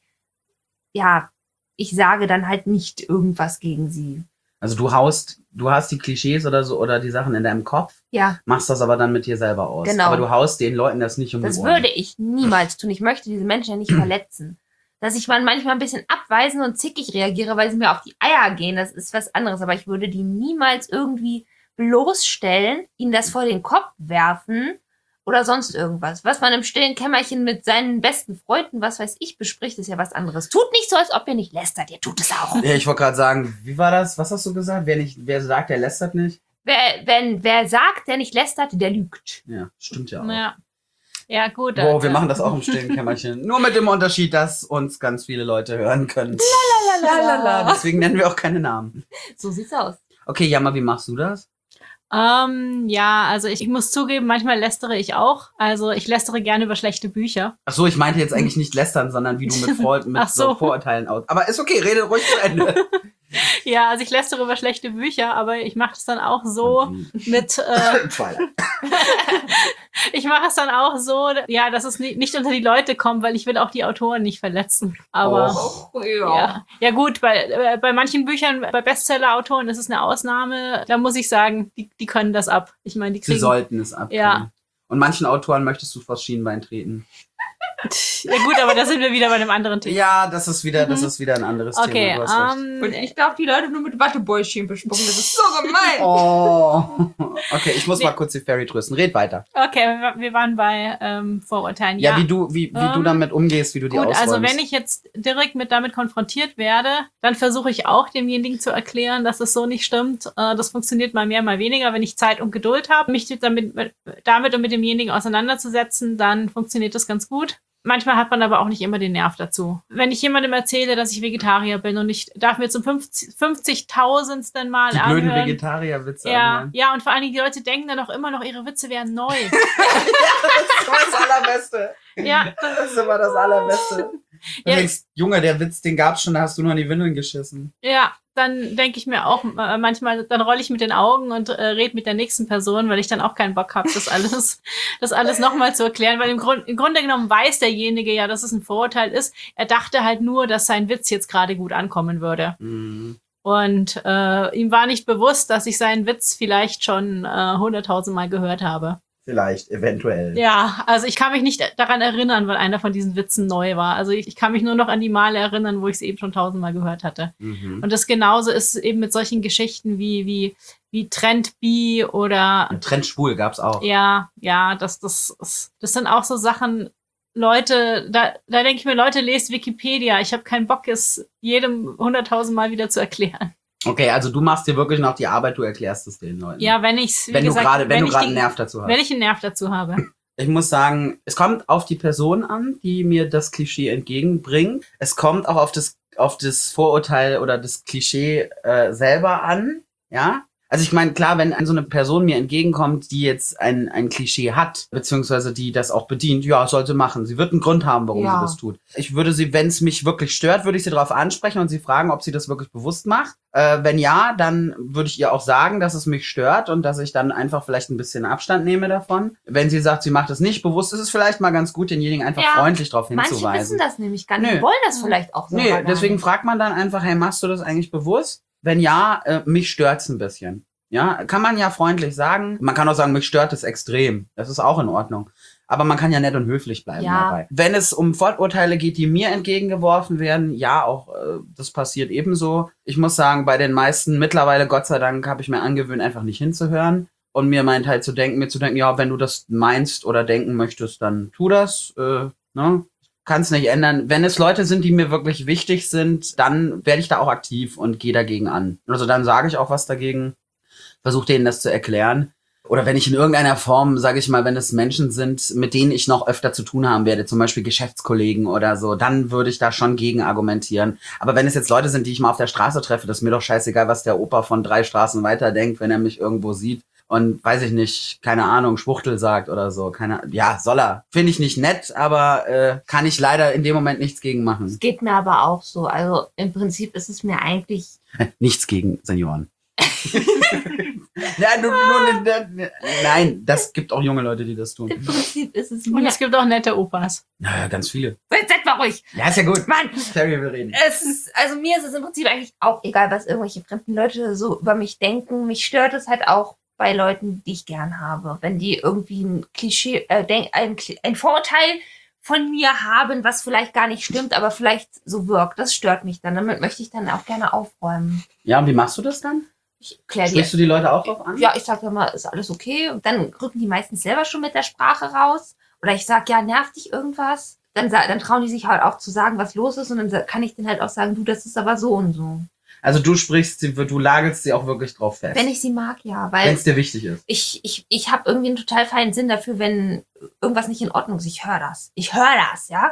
ja, ich sage dann halt nicht irgendwas gegen sie. Also du haust, du hast die Klischees oder so oder die Sachen in deinem Kopf, Ja, machst das aber dann mit dir selber aus. Genau. Aber du haust den Leuten das nicht um das die Ohren. würde ich niemals tun. Ich möchte diese Menschen ja nicht verletzen. Dass ich mal manchmal ein bisschen abweisend und zickig reagiere, weil sie mir auf die Eier gehen, das ist was anderes. Aber ich würde die niemals irgendwie bloßstellen, ihnen das vor den Kopf werfen oder sonst irgendwas. Was man im stillen Kämmerchen mit seinen besten Freunden, was weiß ich, bespricht, ist ja was anderes. Tut nicht so, als ob ihr nicht lästert. Ihr tut es auch. Ja, ich wollte gerade sagen, wie war das? Was hast du gesagt? Wer nicht, wer sagt, der lästert nicht? Wer, wenn, wer sagt, der nicht lästert, der lügt. Ja, stimmt ja auch. Ja. Ja, gut. Wow, wir äh, machen das auch im stillen Kämmerchen. Nur mit dem Unterschied, dass uns ganz viele Leute hören können. Lalalala. Deswegen nennen wir auch keine Namen. So sieht's aus. Okay, Jammer, wie machst du das? Ähm, ja, also ich, ich muss zugeben, manchmal lästere ich auch. Also ich lästere gerne über schlechte Bücher. Ach so, ich meinte jetzt eigentlich nicht lästern, sondern wie du mit, Vor mit Ach so. so Vorurteilen aus. Aber ist okay, rede ruhig zu Ende. Ja, also ich lästere über schlechte Bücher, aber ich mache es dann auch so mit, äh, Twilight. ich mache es dann auch so, ja, dass es nicht, nicht unter die Leute kommt, weil ich will auch die Autoren nicht verletzen. Aber Oh, ja, ja gut, bei, äh, bei manchen Büchern, bei Bestseller-Autoren ist es eine Ausnahme. Da muss ich sagen, die, die können das ab. Ich meine, die Sie kriegen... sollten es abkriegen. Ja. Und manchen Autoren möchtest du vors Schienbein treten. Ja gut, aber da sind wir wieder bei einem anderen Thema. Ja, das ist wieder, das ist wieder ein anderes Okay, Thema. Du hast recht. ähm, Und ich darf die Leute nur mit Wattebäuschen bespucken. Das ist so gemein. Oh. Okay, ich muss Nee. mal kurz die Fairy trösten. Red weiter. okay, wir, wir waren bei ähm, Vorurteilen. Ja, Ja, wie du, wie, wie du Ähm, damit umgehst, wie du die gut, ausräumst. also wenn ich jetzt direkt mit damit konfrontiert werde, dann versuche ich auch demjenigen zu erklären, dass es so nicht stimmt. Äh, das funktioniert mal mehr, mal weniger. Wenn ich Zeit und Geduld habe, mich damit, damit und mit demjenigen auseinanderzusetzen, dann funktioniert das ganz gut. Manchmal hat man aber auch nicht immer den Nerv dazu. Wenn ich jemandem erzähle, dass ich Vegetarier bin und ich darf mir zum fünfzigtausendsten Mal die blöden anhören. Vegetarierwitze Ja, anhören. ja, und vor allen Dingen die Leute denken dann auch immer noch, ihre Witze wären neu. Das ist immer das Allerbeste. Ja, Das ist immer das Allerbeste. Du Ja. denkst, Junge, der Witz, den gab's schon, da hast du nur in die Windeln geschissen. ja, dann denke ich mir auch äh, manchmal, dann rolle ich mit den Augen und äh, rede mit der nächsten Person, weil ich dann auch keinen Bock habe, das alles, das alles nochmal zu erklären, weil im, Grund, im Grunde genommen weiß derjenige ja, dass es ein Vorurteil ist. Er dachte halt nur, dass sein Witz jetzt gerade gut ankommen würde. Mhm. Und äh, ihm war nicht bewusst, dass ich seinen Witz vielleicht schon äh, hunderttausend Mal gehört habe. Vielleicht, eventuell. Ja, also ich kann mich nicht daran erinnern, weil einer von diesen Witzen neu war. Also ich, ich kann mich nur noch an die Male erinnern, wo ich es eben schon tausendmal gehört hatte. Mhm. Und das genauso ist eben mit solchen Geschichten wie wie wie Trend Bi oder Trend schwul gab's auch. ja, ja, das das das, das sind auch so Sachen. Leute, da da denke ich mir, Leute, lest Wikipedia. Ich habe keinen Bock, es jedem hunderttausend Mal wieder zu erklären. Okay, also du machst dir wirklich noch die Arbeit, du erklärst es den Leuten. Ja, wenn ich's wie wenn gesagt, du gerade, wenn, du ich gerade die- einen Nerv dazu hast. wenn ich einen Nerv dazu habe. Ich muss sagen, es kommt auf die Person an, die mir das Klischee entgegenbringt. Es kommt auch auf das, auf das Vorurteil oder das Klischee äh, selber an. Ja. Also ich meine, klar, wenn so eine Person mir entgegenkommt, die jetzt ein, ein Klischee hat, beziehungsweise die das auch bedient, ja, sollte machen. Sie wird einen Grund haben, warum Ja. sie das tut. Ich würde sie, wenn es mich wirklich stört, würde ich sie darauf ansprechen und sie fragen, ob sie das wirklich bewusst macht. Äh, wenn ja, dann würde ich ihr auch sagen, dass es mich stört und dass ich dann einfach vielleicht ein bisschen Abstand nehme davon. Wenn sie sagt, sie macht es nicht bewusst, ist es vielleicht mal ganz gut, denjenigen einfach Ja, freundlich darauf Manche wissen hinzuweisen. das nämlich gar nicht. Nö. Die wollen das vielleicht auch so. Nee, deswegen fragt man dann einfach, hey, machst du das eigentlich bewusst? Wenn ja, äh, mich stört's ein bisschen. Ja, kann man ja freundlich sagen. Man kann auch sagen, mich stört es extrem. Das ist auch in Ordnung. Aber man kann ja nett und höflich bleiben Ja. dabei. Wenn es um Vorurteile geht, die mir entgegengeworfen werden, ja, auch äh, das passiert ebenso. Ich muss sagen, bei den meisten mittlerweile, Gott sei Dank, habe ich mir angewöhnt, einfach nicht hinzuhören und mir meinen Teil zu denken, mir zu denken, ja, wenn du das meinst oder denken möchtest, dann tu das. Äh, ne? Kann es nicht ändern. Wenn es Leute sind, die mir wirklich wichtig sind, dann werde ich da auch aktiv und gehe dagegen an. Also dann sage ich auch was dagegen, versuche denen das zu erklären. Oder wenn ich in irgendeiner Form, sage ich mal, wenn es Menschen sind, mit denen ich noch öfter zu tun haben werde, zum Beispiel Geschäftskollegen oder so, dann würde ich da schon gegen argumentieren. Aber wenn es jetzt Leute sind, die ich mal auf der Straße treffe, das ist mir doch scheißegal, was der Opa von drei Straßen weiter denkt, wenn er mich irgendwo sieht und, weiß ich nicht, keine Ahnung, Schwuchtel sagt oder so. Keine, ja, soll er. Finde ich nicht nett, aber äh, kann ich leider in dem Moment nichts gegen machen. Es geht mir aber auch so. Also im Prinzip ist es mir eigentlich. Nichts gegen Senioren. Nein, du, nur, ne, ne, nein, das gibt auch junge Leute, die das tun. Im Prinzip ist es Und mir. es gibt auch nette Opas. Naja, ganz viele. Seid seid mal ruhig. Ja, ist ja gut. Mann, Terry will reden. es ist, also mir ist es im Prinzip eigentlich auch egal, was irgendwelche fremden Leute so über mich denken. Mich stört es halt auch bei Leuten, die ich gern habe. Wenn die irgendwie ein Klischee, äh, denk, ein, Kli- ein Vorurteil von mir haben, was vielleicht gar nicht stimmt, aber vielleicht so wirkt. Das stört mich dann. Damit möchte ich dann auch gerne aufräumen. Ja, und wie machst du das dann? Ich kläre die. Sprichst du die Leute auch drauf an? Ja, ich sage immer, ist alles okay. Und dann rücken die meistens selber schon mit der Sprache raus. Oder ich sage, ja, nervt dich irgendwas? Dann, sa- dann trauen die sich halt auch zu sagen, was los ist. Und dann sa- kann ich denen halt auch sagen, du, das ist aber so und so. Also du sprichst sie, du lagelst sie auch wirklich drauf fest. Wenn ich sie mag, ja. Weil wenn es dir wichtig ist. ich, ich, ich habe irgendwie einen total feinen Sinn dafür, wenn irgendwas nicht in Ordnung ist. Ich höre das. Ich höre das, ja.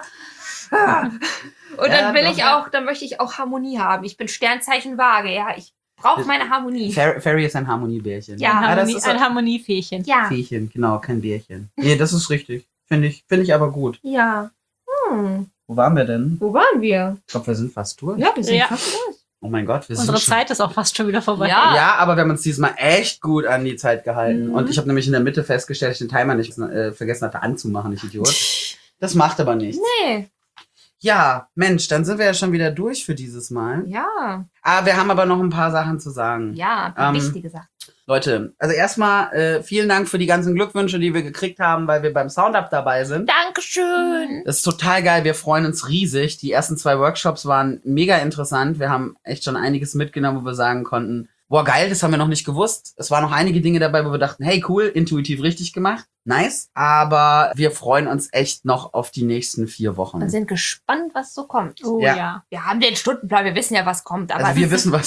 Und Ja, dann will doch, ich ja. auch, dann möchte ich auch Harmonie haben. Ich bin Sternzeichen Waage, ja. Ich brauche meine Harmonie. Fer- Ferry ist ein Harmoniebärchen. Ja, ein, das Harmonie, ist ein so- Harmoniefähchen. Ja. Fähchen, genau, kein Bärchen. Nee, das ist richtig. Finde ich, finde ich aber gut. Ja. Hm. Wo waren wir denn? Wo waren wir? Ich glaube, wir sind fast durch. Ja, wir sind Ja. fast durch. Oh mein Gott, wir Unsere sind schon... Zeit ist auch fast schon wieder vorbei. Ja. Ja, aber wir haben uns diesmal echt gut an die Zeit gehalten. Mhm. Und ich habe nämlich in der Mitte festgestellt, dass ich den Timer nicht äh, vergessen hatte anzumachen, ich Idiot. Das macht aber nichts. Nee. Ja, Mensch, dann sind wir ja schon wieder durch für dieses Mal. Ja. Ah, wir haben aber noch ein paar Sachen zu sagen. Ja, Ähm, wichtige Sache. Leute, also erstmal äh, vielen Dank für die ganzen Glückwünsche, die wir gekriegt haben, weil wir beim Soundup dabei sind. Dankeschön. Das ist total geil, wir freuen uns riesig. Die ersten zwei Workshops waren mega interessant. Wir haben echt schon einiges mitgenommen, wo wir sagen konnten, boah geil, das haben wir noch nicht gewusst. Es waren noch einige Dinge dabei, wo wir dachten, hey cool, intuitiv richtig gemacht, nice. Aber wir freuen uns echt noch auf die nächsten vier Wochen. Und sind gespannt, was so kommt. Oh Ja. ja. Wir haben den Stundenplan, wir wissen ja, was kommt. Aber Also wir wissen was.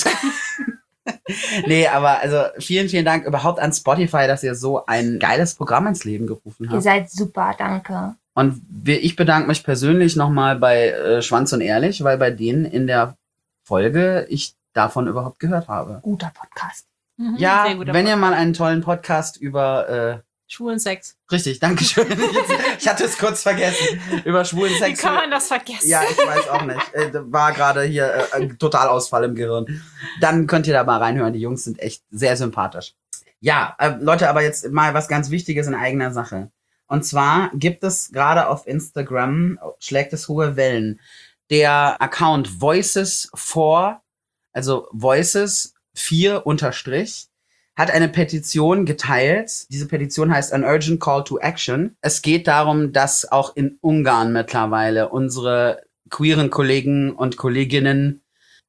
Nee, aber also vielen, vielen Dank überhaupt an Spotify, dass ihr so ein geiles Programm ins Leben gerufen ihr habt. seid super, danke. Und wir, ich bedanke mich persönlich nochmal bei äh, Schwanz und Ehrlich, weil bei denen in der Folge ich davon überhaupt gehört habe. Guter Podcast. Mhm, Ja, sehr guter wenn ihr Podcast. mal einen tollen Podcast über, äh, Schwulen Sex. richtig, Dankeschön. Ich hatte es kurz vergessen. Über schwulen Wie Sex. kann man das vergessen? Ja, ich weiß auch nicht. Äh, war gerade hier äh, ein Totalausfall im Gehirn. Dann könnt ihr da mal reinhören. Die Jungs sind echt sehr sympathisch. Ja, äh, Leute, aber jetzt mal was ganz Wichtiges in eigener Sache. Und zwar gibt es gerade auf Instagram, schlägt es hohe Wellen, der Account Voices for, also Voices vier unterstrich, hat eine Petition geteilt. Diese Petition heißt An Urgent Call to Action. Es geht darum, dass auch in Ungarn mittlerweile unsere queeren Kollegen und Kolleginnen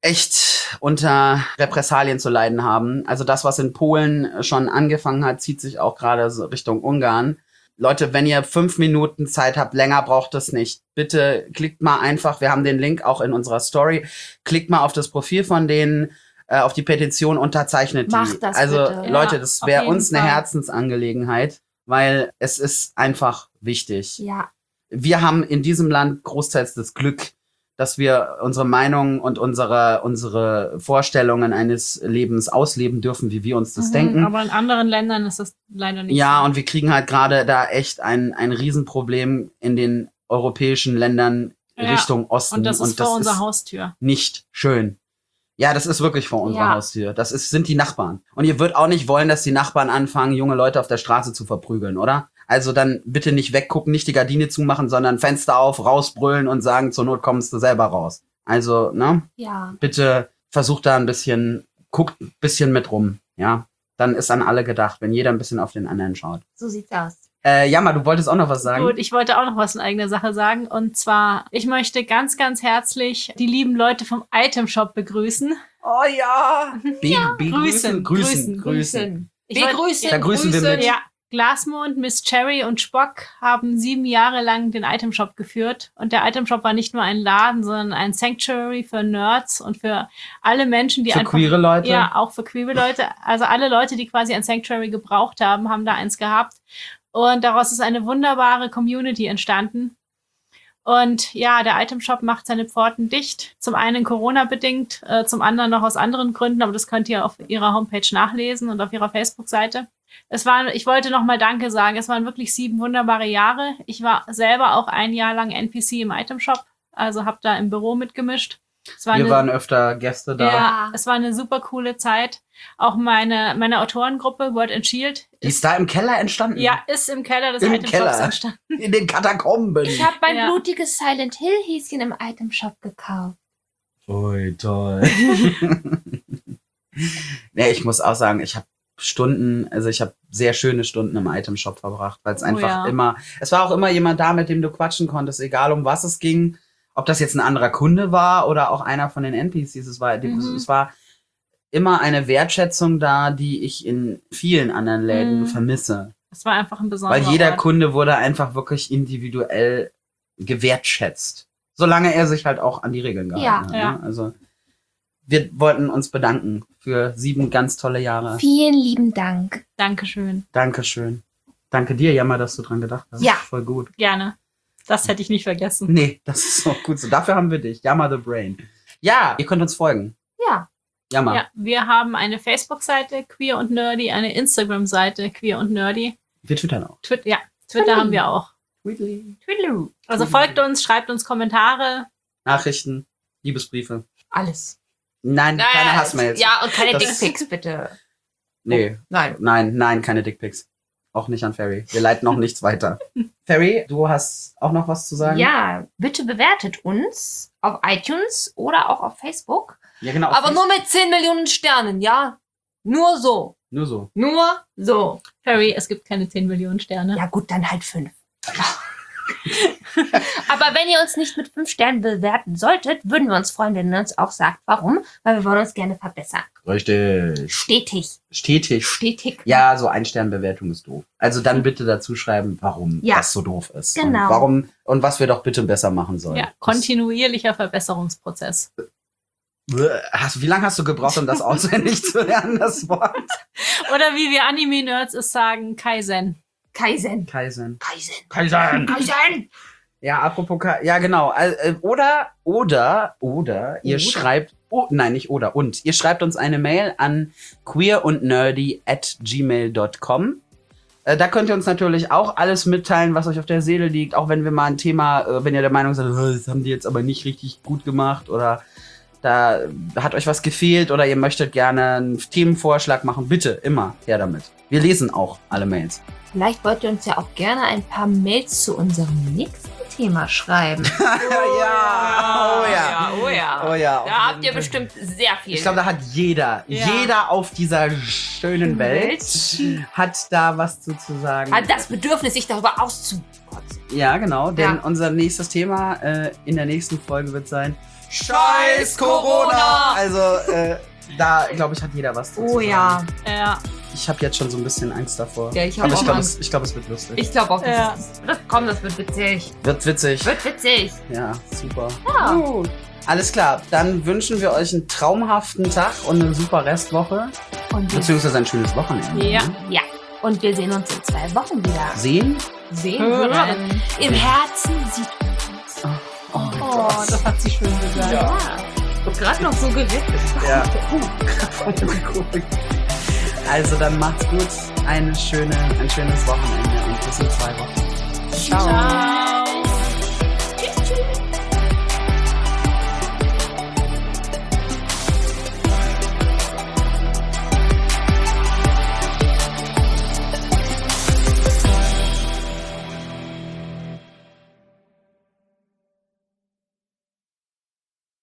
echt unter Repressalien zu leiden haben. Also das, was in Polen schon angefangen hat, zieht sich auch gerade so Richtung Ungarn. Leute, wenn ihr fünf Minuten Zeit habt, länger braucht es nicht. Bitte klickt mal einfach, wir haben den Link auch in unserer Story, klickt mal auf das Profil von denen, äh, auf die Petition, unterzeichnet die. Macht das also bitte. Leute, Ja, das auf wäre jeden uns eine Fall. Herzensangelegenheit, weil es ist einfach wichtig. Ja. Wir haben in diesem Land großteils das Glück, dass wir unsere Meinungen und unsere, unsere Vorstellungen eines Lebens ausleben dürfen, wie wir uns das Mhm, denken. Aber in anderen Ländern ist das leider nicht Ja, so. und wir kriegen halt gerade da echt ein, ein Riesenproblem in den europäischen Ländern Ja, Richtung Osten. Und das ist vor unserer Haustür. nicht schön. Ja, das ist wirklich vor unserer Ja. Haustür. Das ist, sind die Nachbarn. Und ihr würdet auch nicht wollen, dass die Nachbarn anfangen, junge Leute auf der Straße zu verprügeln, oder? Also dann bitte nicht weggucken, nicht die Gardine zumachen, sondern Fenster auf, rausbrüllen und sagen, zur Not kommst du selber raus. Also, ne? Ja. Bitte versucht da ein bisschen, guckt ein bisschen mit rum, ja? Dann ist an alle gedacht, wenn jeder ein bisschen auf den anderen schaut. So sieht's aus. Äh, Jammer, du wolltest auch noch was sagen? Gut, ich wollte auch noch was in eigener Sache sagen. Und zwar, ich möchte ganz, ganz herzlich die lieben Leute vom Item Shop begrüßen. Oh ja! Be begrüßen, Grüßen, grüßen, grüßen. Ich wollte- Begrüßen, Da grüßen wir mit. Ja, Glasmond, Miss Cherry und Spock haben sieben Jahre lang den Item Shop geführt. Und der Item Shop war nicht nur ein Laden, sondern ein Sanctuary für Nerds und für alle Menschen, die Für einfach... queere Leute? Ja, auch für queere Leute. Also alle Leute, die quasi ein Sanctuary gebraucht haben, haben da eins gehabt. Und daraus ist eine wunderbare Community entstanden. Und ja, der Item Shop macht seine Pforten dicht. Zum einen Corona-bedingt, äh, zum anderen noch aus anderen Gründen, aber das könnt ihr auf ihrer Homepage nachlesen und auf ihrer Facebook-Seite. Es waren, ich wollte noch mal Danke sagen. Es waren wirklich sieben wunderbare Jahre. Ich war selber auch ein Jahr lang N P C im Item Shop, also habe da im Büro mitgemischt. Es war Wir eine, waren öfter Gäste da. ja, es war eine super coole Zeit. Auch meine, meine Autorengruppe, Word and Shield, Die ist da im Keller entstanden? ja, ist im Keller des Im Item Keller. Shops entstanden. In den Katakomben. Ich habe mein Ja. blutiges Silent Hill Häschen im Item Shop gekauft. Ui, toll. Nee, ich muss auch sagen, ich habe Stunden, also ich habe sehr schöne Stunden im Item Shop verbracht, weil es Oh einfach ja. immer, es war auch immer jemand da, mit dem du quatschen konntest, egal um was es ging, ob das jetzt ein anderer Kunde war oder auch einer von den N P Cs, es war, Mhm. es war immer eine Wertschätzung da, die ich in vielen anderen Läden Mhm. vermisse. Es war einfach ein besonderer Weil jeder Ort. Kunde wurde einfach wirklich individuell gewertschätzt. Solange er sich halt auch an die Regeln gehalten Ja. hat. Ja. Ne? Also wir wollten uns bedanken für sieben ganz tolle Jahre. Vielen lieben Dank. Dankeschön. Dankeschön. Danke dir, Jammer, dass du dran gedacht hast. Ja. Voll gut. Gerne. Das hätte ich nicht vergessen. Nee, das ist auch gut so. Dafür haben wir dich. Jammer the Brain. Ja, ihr könnt uns folgen. Ja. Jammer. Ja, wir haben eine Facebook-Seite, Queer und Nerdy, eine Instagram-Seite, Queer und Nerdy. Wir twittern auch. Twi- ja, Twitter Twitter. haben wir auch. Tweetly. Twiddaloo. Also folgt uns, schreibt uns Kommentare. Nachrichten, Liebesbriefe. Alles. Nein, Naja, keine Hassmails. Ja, und keine Das- Dickpics, bitte. Nee, Nein. nein, nein, keine Dickpics. Auch nicht an Ferry. Wir leiten auch nichts weiter. Ferry, du hast auch noch was zu sagen? Ja, bitte bewertet uns auf iTunes oder auch auf Facebook. Ja, genau. auf Aber nur mit zehn Millionen Sternen, ja? Nur so. Nur so. Nur so. Harry, es gibt keine zehn Millionen Sterne. Ja gut, dann halt fünf. Aber wenn ihr uns nicht mit fünf Sternen bewerten solltet, würden wir uns freuen, wenn ihr uns auch sagt, warum. Weil wir wollen uns gerne verbessern. Richtig. Stetig. Stetig. Stetig. Ja, so Ein-Stern-Bewertung ist doof. Also dann bitte dazu schreiben, warum Ja. das so doof ist. Genau. Und warum und was wir doch bitte besser machen sollen. Ja, kontinuierlicher Verbesserungsprozess. Das, hast, wie lange hast du gebraucht, um das auswendig zu lernen, das Wort? Oder wie wir Anime-Nerds es sagen, Kaizen. Kaizen. Kaizen. Kaizen. Kaizen. Kaizen. Ja, apropos Ka ja, genau. Äh, Oder, oder, oder, ihr Oder? schreibt, oh, nein, nicht oder, und. Ihr schreibt uns eine Mail an queerundnerdy at gmail dot com. Äh, Da könnt ihr uns natürlich auch alles mitteilen, was euch auf der Seele liegt. Auch wenn wir mal ein Thema, äh, wenn ihr der Meinung seid, "Oh, das haben die jetzt aber nicht richtig gut gemacht oder da hat euch was gefehlt oder ihr möchtet gerne einen Themenvorschlag machen, bitte, immer her damit. Wir lesen auch alle Mails. Vielleicht wollt ihr uns ja auch gerne ein paar Mails zu unserem nächsten Thema schreiben. Oh ja, oh ja. Oh ja. Oh ja. auf Da habt jeden ihr Fall. bestimmt sehr viel. Ich glaube, da hat jeder, Ja. jeder auf dieser schönen Welt hat da was zu, zu sagen. hat das Bedürfnis, sich darüber auszukotzen. Ja, genau, denn Ja. unser nächstes Thema äh, in der nächsten Folge wird sein Scheiß Corona! Also, äh, da, glaube ich, hat jeder was zu, Oh zu ja. sagen. Ja, Ich habe jetzt schon so ein bisschen Angst davor. Ja, ich hab Aber auch ich glaube, Angst. es, ich glaub, es wird lustig. Ich glaube auch, das, Ja. ist, das komm, das wird witzig. wird witzig. Wird witzig. Ja, super. Ja. Uh. Alles klar, dann wünschen wir euch einen traumhaften Tag und eine super Restwoche. Und wir, Beziehungsweise ein schönes Wochenende. Ja. ja. Und wir sehen uns in zwei Wochen wieder. Sehen? Sehen. Hören. Hören. Im Herzen sieht man uns. Oh, mein oh, Gott. das hat sie schön gesagt. Ja. Gerade noch so gerettet. Ja. Also dann macht's gut. Eine schöne, ein schönes Wochenende und bis in zwei Wochen. Ciao.